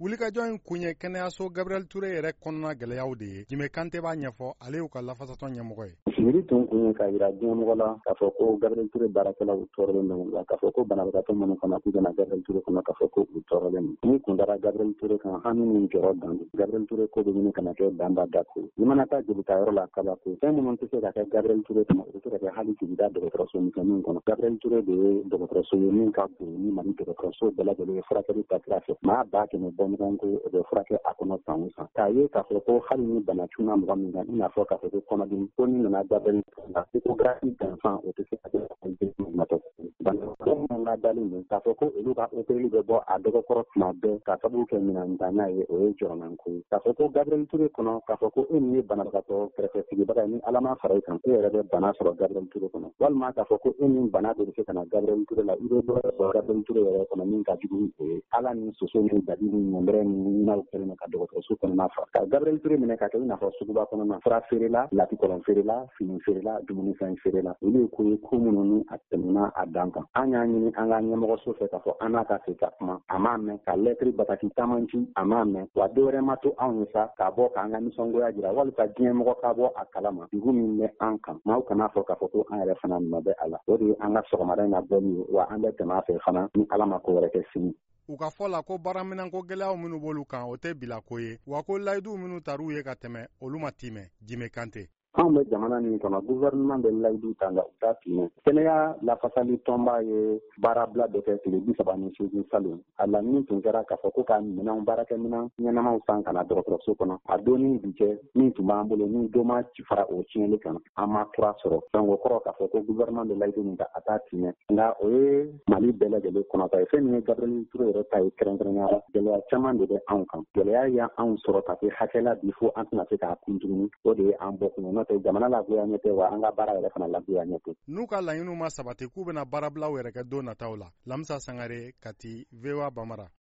wulikajɔ in kun ye kɛnɛyaso Gabriel Ture yɛrɛ kɔnɔna gɛlɛyaw de ye. Jime Kante b'a ɲɛfɔ ale y'u ka lafasatɔ ɲɛmɔgɔ ye. Sibiri tun kun ye ka yira diɲɛmɔgɔ la k'a fɔ ko Gabriel Ture baarakɛlaw tɔɔrɔlen don wa k'a fɔ ko banabagatɔ minnu fana k'u bɛna Gabriel Ture kɔnɔ k'a fɔ ko u tɔɔrɔlen don. Ni kun dara Gabriel Ture kan an ni jɔrɔ dan don. Gabriel Ture ko bɛ ɲini kana kɛ danba dako. I mana taa jolitayɔrɔ la kabako. Fɛn minnu tɛ se ka kɛ Gabriel Ture kɔnɔ o tɛ se ka kɛ hali sigida dɔgɔtɔrɔso misɛnninw kɔnɔ. Gabriel Ture de ye dɔgɔtɔrɔso ye min ka bon ni Mali dɔgɔtɔrɔso bɛɛ lajɛlen ye furakɛli ta sira fɛ. Maa 10,000 bɔ ɲɔgɔn ko o bɛ furakɛ a kɔnɔ san o san. K'a ye k'a fɔ ko hali ni bana cunna mɔgɔ min kan i n'a fɔ k'a fɔ ko kɔnɔdimi ko ni nana Gabriel la échographie gansan o tɛ se ka kɛ natɔ. Banabagatɔ minnu ladalen don k'a fɔ ko olu ka opéreli bɛ bɔ a dɔgɔkɔrɔ tuma bɛɛ k'a sababu kɛ minɛntanya ye o ye jɔrɔnanko ye. K'a fɔ ko Gabriel Ture kɔnɔ k'a fɔ ko e min ye banabagatɔ kɛrɛfɛ sigibaga ye ni Ala ma fara i kan e yɛrɛ bɛ bana sɔrɔ Gabriel Ture kɔnɔ. Walima k'a fɔ ko e min bana dɔ bɛ se ka na Gabriel Ture la i bɛ dɔ sɔrɔ Gabriel Ture yɛrɛ kɔnɔ min ka jugu o ye Ala ni soso ni dadi ni ɲɛnbɛrɛ ni n'aw kɛlen ka dɔgɔtɔrɔso kɔnɔna fa. Ka Gabriel Ture minɛ ka kɛ i n'a fɔ suguba kɔnɔna fura feerela, latikɔlɔn feerela, fini feerela, dumunifɛn feerela. Olu ye ko ye ko minnu ni a tɛmɛna a dan kan. An y'a ɲini an ka ɲɛmɔgɔso fɛ k'a fɔ an n'a ka se ka kuma a m'a mɛn ka lɛtiri bataki caman ci a m'a mɛn wa dɔwɛrɛ ma to anw ye sa k'a bɔ k'an ka nisɔngoya jira wali ka diɲɛmɔgɔ k'a bɔ a kalama dugu min bɛ an kan maaw kana fɔ k'a fɔ ko an yɛrɛ fana nɔ bɛ a la o de ye an ka sɔgɔmada in na bɔli ye wa an bɛ tɛmɛ a fɛ fana ni Ala ma ko wɛrɛ kɛ sini. U ka fɔ la ko baaraminɛnko gɛlɛyaw minnu b'olu kan o tɛ bilako ye wa ko layidu minnu tar'u ye ka tɛmɛ olu ma timɛ. Jime Kante. Anw bɛ jamana min kɔnɔ gouvernement bɛ layidu ta nka u t'a timɛ. Kɛnɛya lafasali tɔnba ye baarabila dɔ kɛ tile 38 salon a laɲini tun kɛra k'a fɔ ko ka minɛnw baarakɛminɛn ɲɛnamaw san ka na dɔgɔtɔrɔso kɔnɔ a don ni bi cɛ min tun b'an bolo ni dɔ ma fara o tiɲɛli kan an ma kura sɔrɔ donc o kɔrɔ k'a fɔ ko gouvernement bɛ layidu min ta a t'a timɛ nka o ye Mali bɛɛ lajɛlen kɔnɔta ye fɛn min ye Gabriel Ture yɛrɛ ta ye kɛrɛnkɛrɛnnenya la gɛlɛya caman de bɛ anw kan gɛlɛya y'anw sɔrɔ ka se hakɛ la bi fo an tɛna se k'a kun tuguni o de ye an bɔ kun ye jamana lagoya ɲɛ tɛ wa an ka baara yɛrɛ fana lagoya ɲɛ tɛ. N'u ka laɲiniw ma sabati k'u bɛna baarabilaw yɛrɛ kɛ don nataw la. Lamisa Sangare, Kati, VOA Bamara.